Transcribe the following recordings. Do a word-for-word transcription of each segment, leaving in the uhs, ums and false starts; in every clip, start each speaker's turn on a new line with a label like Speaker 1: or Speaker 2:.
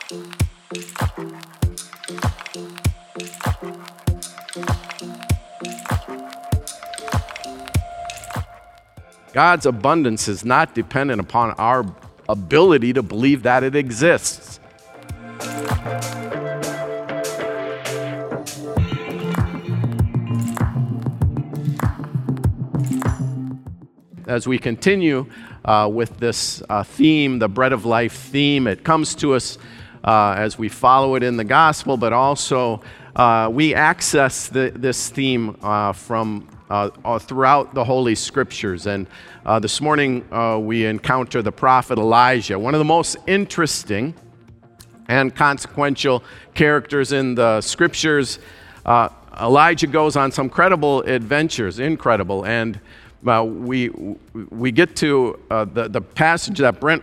Speaker 1: God's abundance is not dependent upon our ability to believe that it exists. As we continue uh, with this uh, theme, the bread of life theme, it comes to us uh, as we follow it in the gospel, but also uh, we access the, this theme uh, from uh, uh, throughout the Holy Scriptures. And uh, this morning uh, we encounter the prophet Elijah, one of the most interesting and consequential characters in the Scriptures. Uh, Elijah goes on some credible adventures, incredible, and Uh, we we get to uh, the, the passage that Brent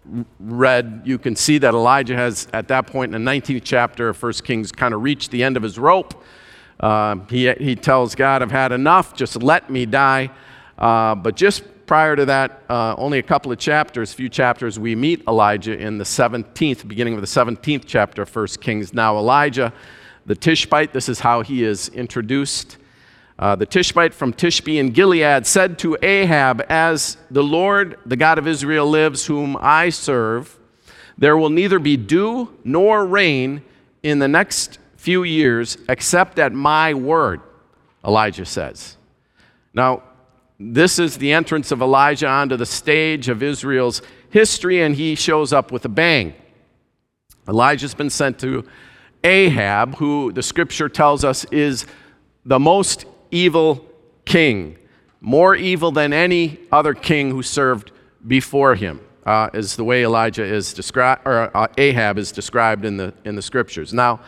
Speaker 1: read. You can see that Elijah has, at that point in the nineteenth chapter of First Kings, kind of reached the end of his rope. Uh, he, he tells God, I've had enough, just let me die. Uh, but just prior to that, uh, only a couple of chapters, few chapters, we meet Elijah in the seventeenth, beginning of the seventeenth chapter of First Kings. Now Elijah, the Tishbite, this is how he is introduced. Uh, the Tishbite from Tishbe in Gilead said to Ahab, as the Lord, the God of Israel lives, whom I serve, there will neither be dew nor rain in the next few years except at my word, Elijah says. Now, this is the entrance of Elijah onto the stage of Israel's history, and he shows up with a bang. Elijah's been sent to Ahab, who the Scripture tells us is the most evil king, more evil than any other king who served before him, uh, is the way Elijah is described, or uh, Ahab is described in the in the Scriptures. Now,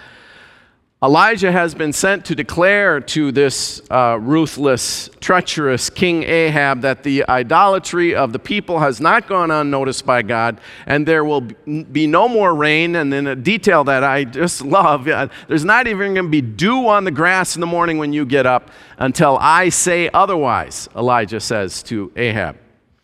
Speaker 1: Elijah has been sent to declare to this uh, ruthless, treacherous King Ahab that the idolatry of the people has not gone unnoticed by God, and there will be no more rain. And in a detail that I just love, uh, there's not even going to be dew on the grass in the morning when you get up until I say otherwise, Elijah says to Ahab.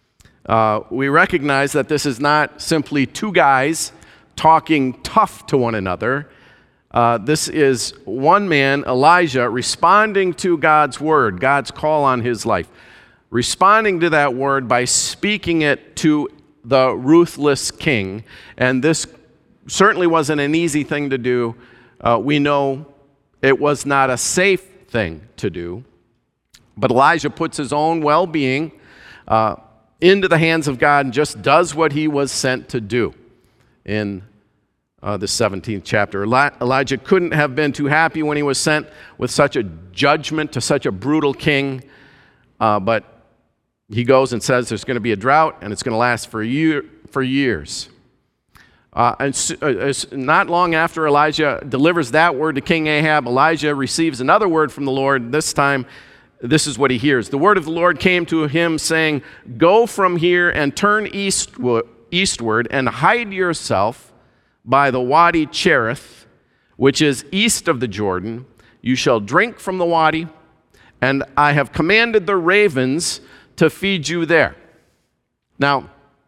Speaker 1: Uh, we recognize that this is not simply two guys talking tough to one another. Uh, this is one man, Elijah, responding to God's word, God's call on his life, responding to that word by speaking it to the ruthless king. And this certainly wasn't an easy thing to do. Uh, we know it was not a safe thing to do. But Elijah puts his own well-being uh, into the hands of God and just does what he was sent to do in Uh, the seventeenth chapter. Eli- Elijah couldn't have been too happy when he was sent with such a judgment to such a brutal king, uh, but he goes and says there's going to be a drought and it's going to last for a year, for years. Uh, and uh, not long after Elijah delivers that word to King Ahab, Elijah receives another word from the Lord. This time, this is what he hears. The word of the Lord came to him saying, "Go from here and turn eastward, eastward and hide yourself by the Wadi Cherith, which is east of the Jordan. You shall drink from the wadi, and I have commanded the ravens to feed you there." Now,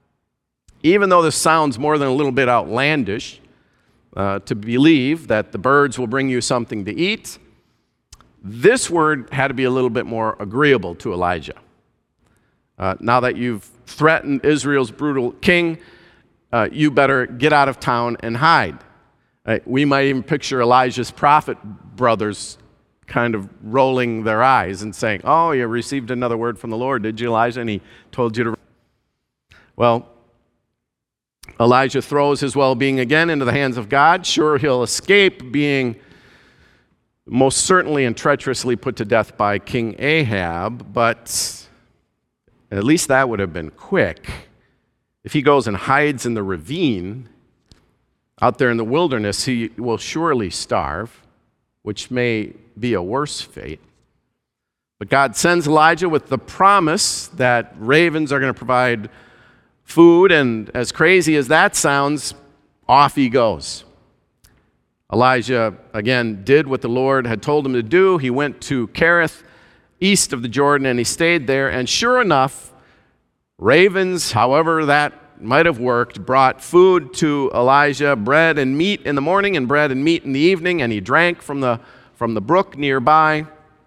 Speaker 1: even though this sounds more than a little bit outlandish, uh, to believe that the birds will bring you something to eat, this word had to be a little bit more agreeable to Elijah. Uh, now that you've threatened Israel's brutal king, Uh, you better get out of town and hide. Uh, we might even picture Elijah's prophet brothers kind of rolling their eyes and saying, "Oh, you received another word from the Lord, did you, Elijah? And he told you to..." Well, Elijah throws his well-being again into the hands of God. Sure, he'll escape being most certainly and treacherously put to death by King Ahab, but at least that would have been quick. If he goes and hides in the ravine out there in the wilderness, he will surely starve, which may be a worse fate. But God sends Elijah with the promise that ravens are going to provide food, and as crazy as that sounds, off he goes. Elijah, again, did what the Lord had told him to do. He went to Cherith, east of the Jordan, and he stayed there, and sure enough, ravens, however that might have worked, brought food to Elijah, bread and meat in the morning and bread and meat in the evening, and he drank from the, from the brook nearby.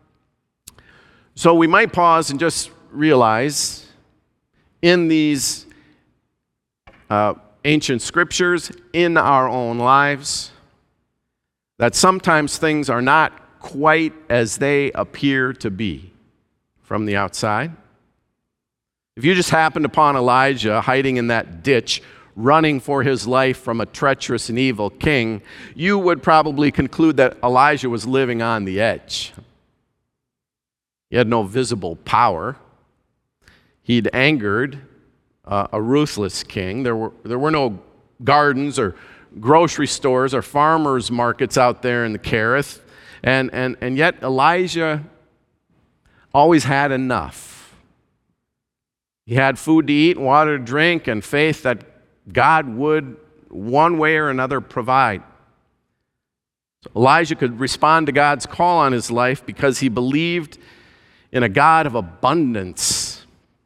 Speaker 1: So we might pause and just realize in these uh, ancient scriptures, in our own lives, that sometimes things are not quite as they appear to be from the outside. If you just happened upon Elijah hiding in that ditch, running for his life from a treacherous and evil king, you would probably conclude that Elijah was living on the edge. He had no visible power. He'd angered uh, a ruthless king. There were, there were no gardens or grocery stores or farmers markets out there in the Kerith. And, and, and yet Elijah always had enough. He had food to eat, water to drink, and faith that God would, one way or another, provide. So Elijah could respond to God's call on his life because he believed in a God of abundance.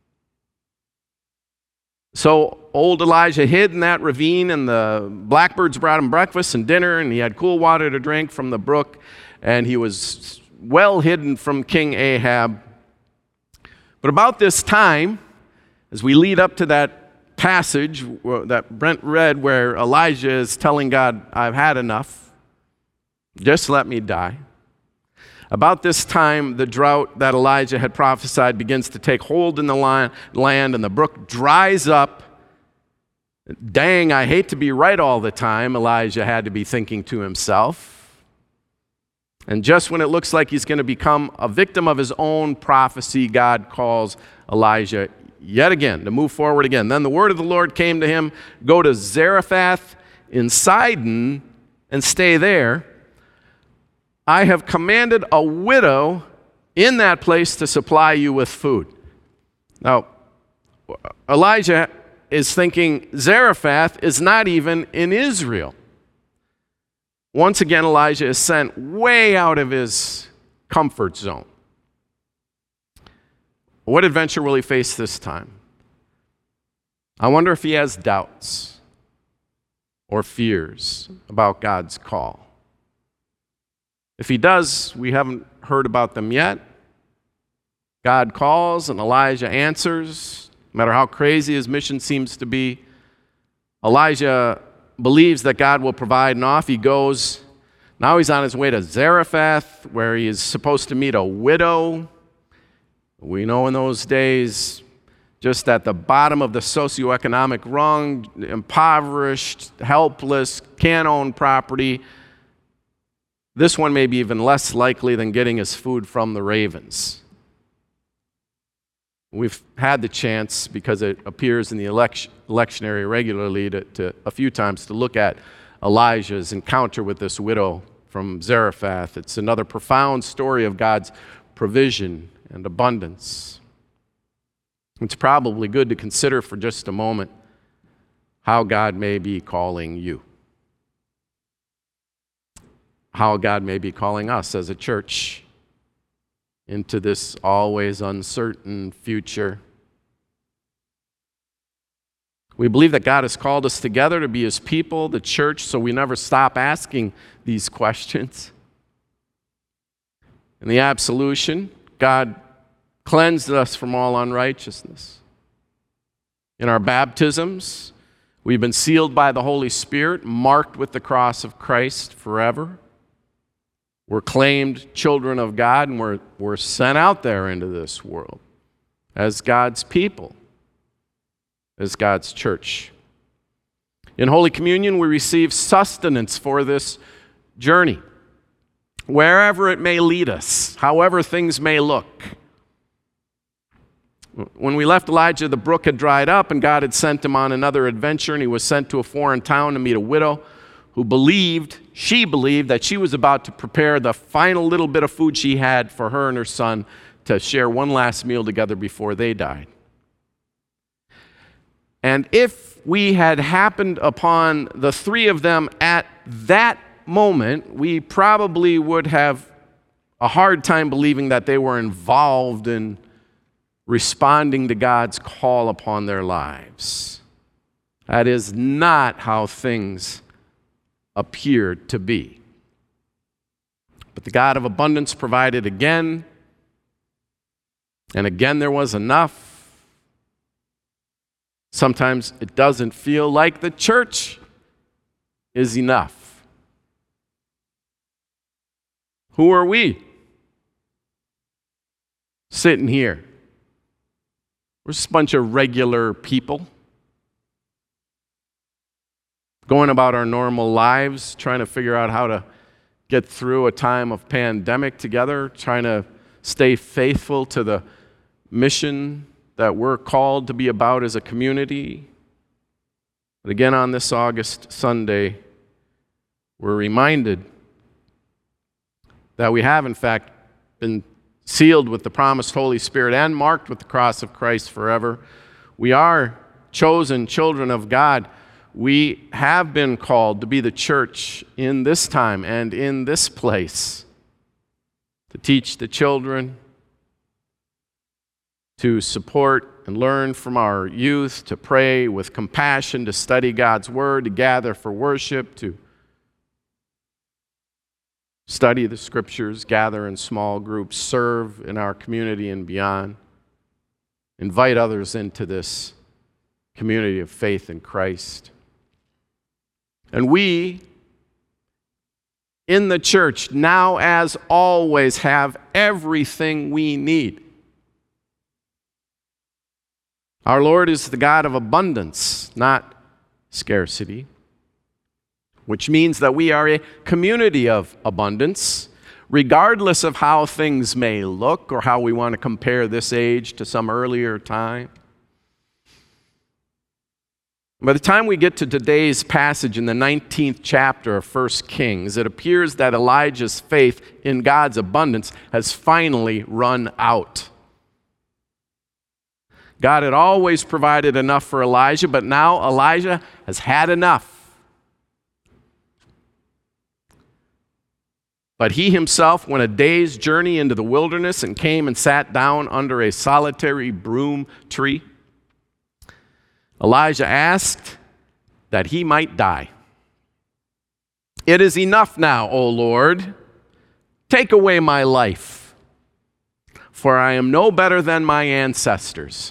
Speaker 1: So old Elijah hid in that ravine, and the blackbirds brought him breakfast and dinner, and he had cool water to drink from the brook, and he was well hidden from King Ahab. But about this time, as we lead up to that passage that Brent read where Elijah is telling God, I've had enough, just let me die. About this time, the drought that Elijah had prophesied begins to take hold in the land, and the brook dries up. Dang, I hate to be right all the time, Elijah had to be thinking to himself. And just when it looks like he's going to become a victim of his own prophecy, God calls Elijah yet again to move forward again. Then the word of the Lord came to him, go to Zarephath in Sidon and stay there. I have commanded a widow in that place to supply you with food. Now, Elijah is thinking Zarephath is not even in Israel. Once again, Elijah is sent way out of his comfort zone. What adventure will he face this time? I wonder if he has doubts or fears about God's call. If he does, we haven't heard about them yet. God calls and Elijah answers, no matter how crazy his mission seems to be. Elijah believes that God will provide, and off he goes. Now he's on his way to Zarephath, where he is supposed to meet a widow. We know in those days, just at the bottom of the socioeconomic rung, impoverished, helpless, can't own property. This one may be even less likely than getting his food from the ravens. We've had the chance, because it appears in the election, lectionary regularly, to, to a few times, to look at Elijah's encounter with this widow from Zarephath. It's another profound story of God's provision and abundance. It's probably good to consider for just a moment how God may be calling you. How God may be calling us as a church into this always uncertain future. We believe that God has called us together to be his people, the church, so we never stop asking these questions. In the absolution, God cleansed us from all unrighteousness. In our baptisms, we've been sealed by the Holy Spirit, marked with the cross of Christ forever. We're claimed children of God, and we're, we're sent out there into this world as God's people, as God's church. In Holy Communion, we receive sustenance for this journey, wherever it may lead us, however things may look. When we left Elijah, the brook had dried up, and God had sent him on another adventure, and he was sent to a foreign town to meet a widow who believed, she believed, that she was about to prepare the final little bit of food she had for her and her son to share one last meal together before they died. And if we had happened upon the three of them at that moment, we probably would have a hard time believing that they were involved in responding to God's call upon their lives. That is not how things appeared to be. But the God of abundance provided again, and again there was enough. Sometimes it doesn't feel like the church is enough. Who are we sitting here? We're just a bunch of regular people going about our normal lives, trying to figure out how to get through a time of pandemic together, trying to stay faithful to the mission that we're called to be about as a community. But again, on this August Sunday, we're reminded that we have, in fact, been sealed with the promised Holy Spirit and marked with the cross of Christ forever. We are chosen children of God. We have been called to be the church in this time and in this place, to teach the children, to support and learn from our youth, to pray with compassion, to study God's Word, to gather for worship, to study the Scriptures, gather in small groups, serve in our community and beyond, invite others into this community of faith in Christ. And we, in the church, now as always, have everything we need. Our Lord is the God of abundance, not scarcity, which means that we are a community of abundance, regardless of how things may look or how we want to compare this age to some earlier time. By the time we get to today's passage in the nineteenth chapter of First Kings, it appears that Elijah's faith in God's abundance has finally run out. God had always provided enough for Elijah, but now Elijah has had enough. But he himself went a day's journey into the wilderness and came and sat down under a solitary broom tree. Elijah asked that he might die. "It is enough now, O Lord. Take away my life, for I am no better than my ancestors."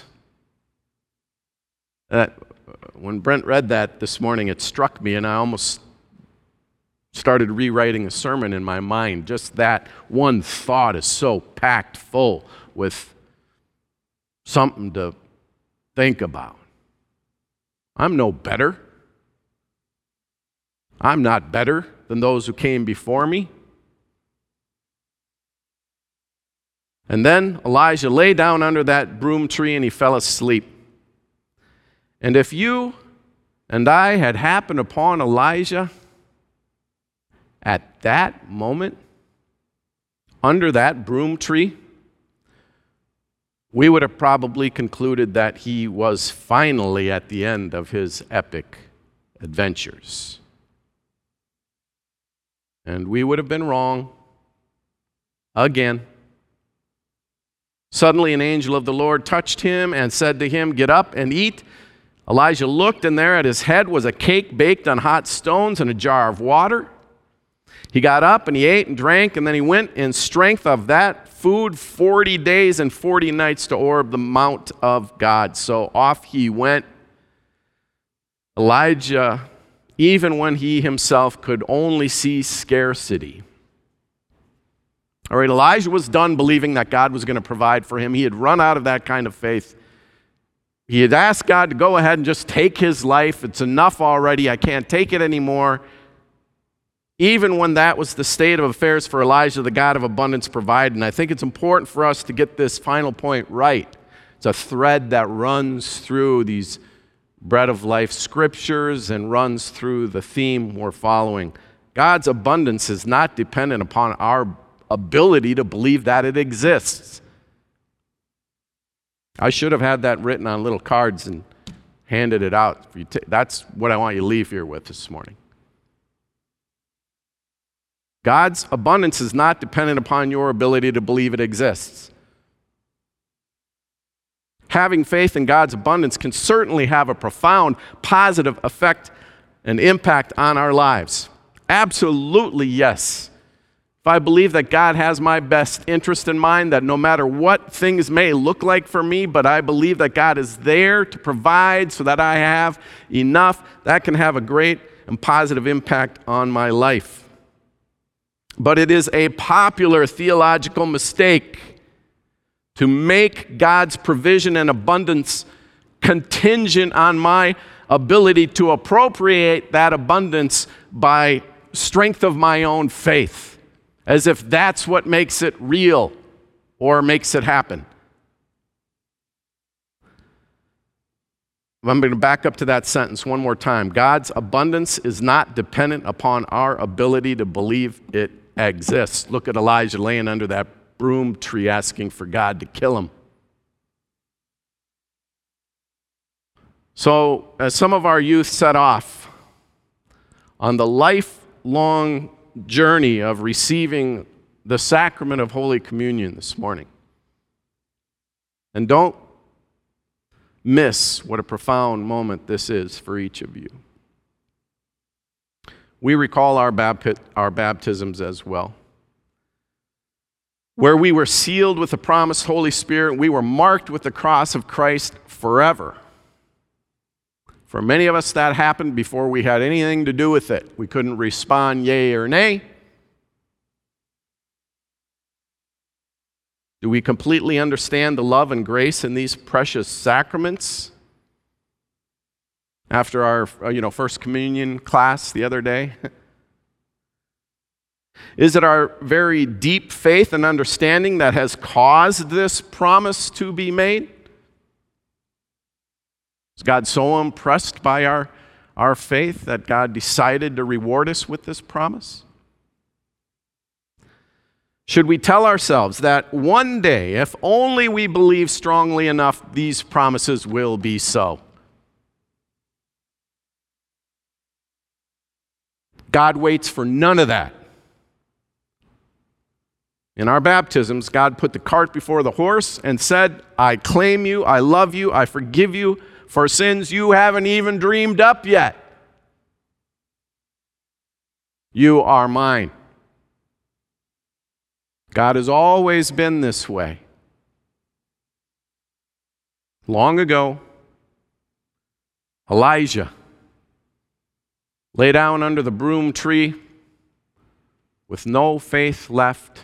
Speaker 1: Uh, when Brent read that this morning, it struck me, and I almost started rewriting a sermon in my mind. Just that one thought is so packed full with something to think about. I'm no better. I'm not better than those who came before me. And then Elijah lay down under that broom tree and he fell asleep. And if you and I had happened upon Elijah at that moment, under that broom tree, we would have probably concluded that he was finally at the end of his epic adventures. And we would have been wrong again. Suddenly an angel of the Lord touched him and said to him, "Get up and eat." Elijah looked, and there at his head was a cake baked on hot stones and a jar of water. He got up and he ate and drank, and then he went in strength of that food forty days and forty nights to Horeb, the mount of God. So off he went. Elijah, even when he himself could only see scarcity. All right, Elijah was done believing that God was going to provide for him. He had run out of that kind of faith. He had asked God to go ahead and just take his life. It's enough already. I can't take it anymore. Even when that was the state of affairs for Elijah, the God of abundance provided. And I think it's important for us to get this final point right. It's a thread that runs through these Bread of Life scriptures and runs through the theme we're following. God's abundance is not dependent upon our ability to believe that it exists. I should have had that written on little cards and handed it out. That's what I want you to leave here with this morning. God's abundance is not dependent upon your ability to believe it exists. Having faith in God's abundance can certainly have a profound positive effect and impact on our lives. Absolutely, yes. If I believe that God has my best interest in mind, that no matter what things may look like for me, but I believe that God is there to provide so that I have enough, that can have a great and positive impact on my life. But it is a popular theological mistake to make God's provision and abundance contingent on my ability to appropriate that abundance by strength of my own faith, as if that's what makes it real or makes it happen. I'm going to back up to that sentence one more time. God's abundance is not dependent upon our ability to believe it exists. Look at Elijah laying under that broom tree asking for God to kill him. So, as some of our youth set off on the lifelong journey of receiving the sacrament of Holy Communion this morning, and don't miss what a profound moment this is for each of you. We recall our, bapti- our baptisms as well, where we were sealed with the promised Holy Spirit. We were marked with the cross of Christ forever. For many of us, that happened before we had anything to do with it. We couldn't respond yea or nay. Do we completely understand the love and grace in these precious sacraments? After our you know, First Communion class the other day? Is it our very deep faith and understanding that has caused this promise to be made? Is God so impressed by our, our faith that God decided to reward us with this promise? Should we tell ourselves that one day, if only we believe strongly enough, these promises will be so? God waits for none of that. In our baptisms, God put the cart before the horse and said, I claim you, I love you, I forgive you for sins you haven't even dreamed up yet. You are mine. God has always been this way. Long ago, Elijah lay down under the broom tree with no faith left,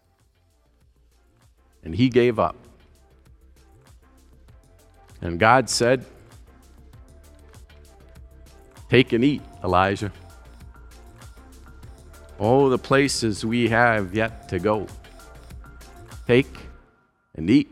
Speaker 1: and he gave up. And God said, take and eat, Elijah. Oh, the places we have yet to go. Take and eat.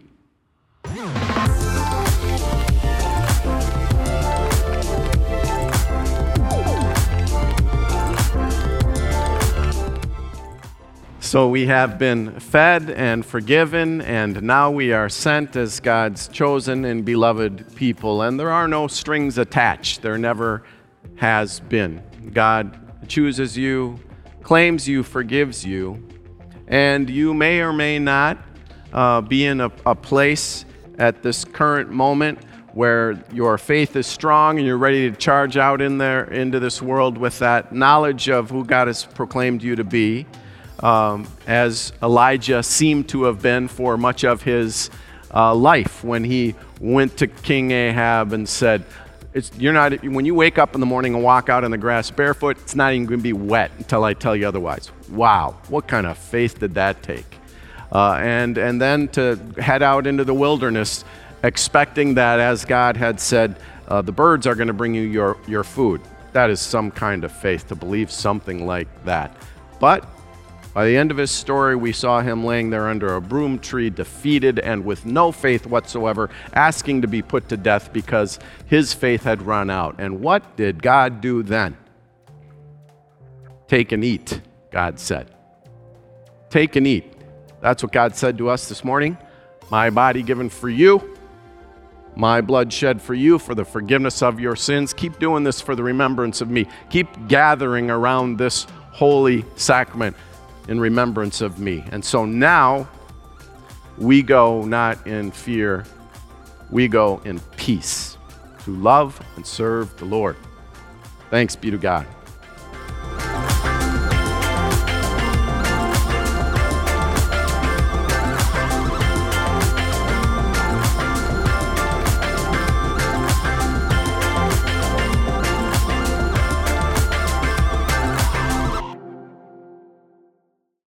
Speaker 1: So we have been fed and forgiven, and now we are sent as God's chosen and beloved people. And there are no strings attached. There never has been. God chooses you, claims you, forgives you, and you may or may not uh, be in a, a place at this current moment where your faith is strong and you're ready to charge out in there into this world with that knowledge of who God has proclaimed you to be. Um, as Elijah seemed to have been for much of his uh, life when he went to King Ahab and said, it's, you're not, when you wake up in the morning and walk out in the grass barefoot, it's not even going to be wet until I tell you otherwise. Wow, what kind of faith did that take? Uh, and, and then to head out into the wilderness expecting that, as God had said, uh, the birds are going to bring you your, your food. That is some kind of faith, to believe something like that. But by the end of his story, we saw him laying there under a broom tree, defeated and with no faith whatsoever, asking to be put to death because his faith had run out. And what did God do then? Take and eat, God said. Take and eat. That's what God said to us this morning. My body given for you, my blood shed for you for the forgiveness of your sins. Keep doing this for the remembrance of me. Keep gathering around this holy sacrament in remembrance of me. And so now we go not in fear, we go in peace to love and serve the Lord. Thanks be to God.